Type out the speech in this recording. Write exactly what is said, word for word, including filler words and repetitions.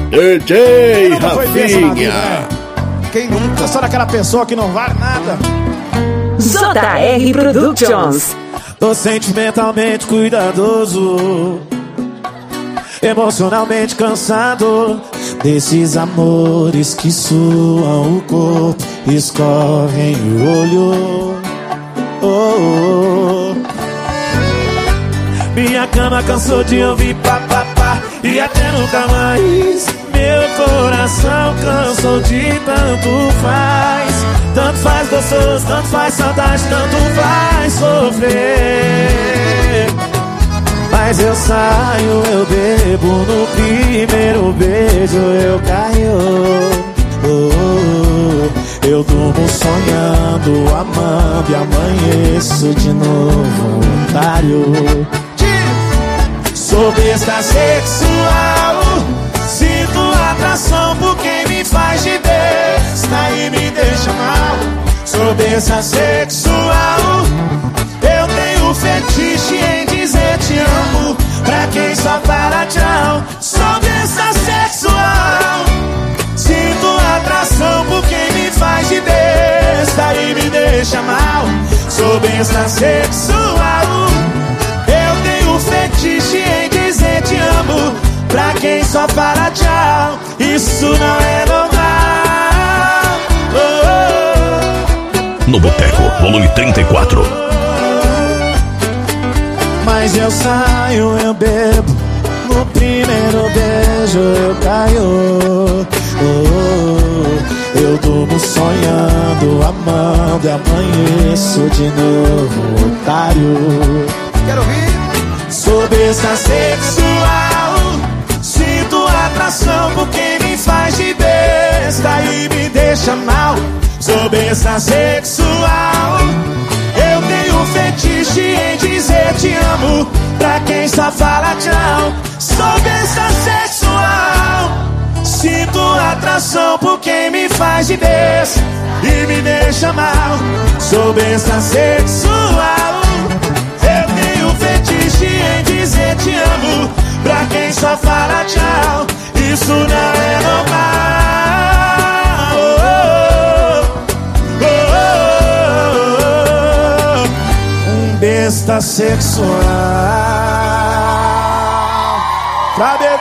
D J Quem nunca foi desse na vida, Rafinha. né? Quem nunca? Só daquela pessoa que não vale nada. J R Productions. Tô sentimentalmente cuidadoso, emocionalmente cansado desses amores que suam o corpo, escorrem o olho. Oh, oh, oh. Minha cama cansou de ouvir papapá e até nunca mais. Meu coração cansou de tanto faz. Tanto faz gostoso, tanto faz saudade, tanto faz sofrer. Mas eu saio, eu bebo, no primeiro beijo eu caio. Oh, oh, oh. Eu durmo sonhando, amando e amanheço de novo otário. Sou besta sexual, sinto atração por quem me faz de besta e me deixa mal. Sou besta sexual, eu tenho fetiche em dizer te amo pra quem só fala tchau. Sou besta sexual, sinto atração por quem me faz de besta e me deixa mal. Sou besta sexual, eu tenho fetiche em dizer te amo pra quem só fala tchau. Isso não é normal. Oh, oh. No Boteco, volume trinta e quatro. Mas eu saio, eu bebo, no primeiro beijo eu caio. Oh, oh. Eu durmo sonhando, amando e amanheço de novo otário. Quero ouvir. Sou besta sexual, sinto atração por quem me faz de besta e me deixa mal. Sou besta sexual, eu tenho fetiche em dizer te amo pra quem só fala tchau. Sou besta sexual, sinto atração por quem me faz de besta e me deixa mal. Sou besta sexual, eu tenho fetiche em dizer te amo pra quem só fala tchau. Isso não é normal. Oh, oh, oh, oh, oh. Um besta sexual pra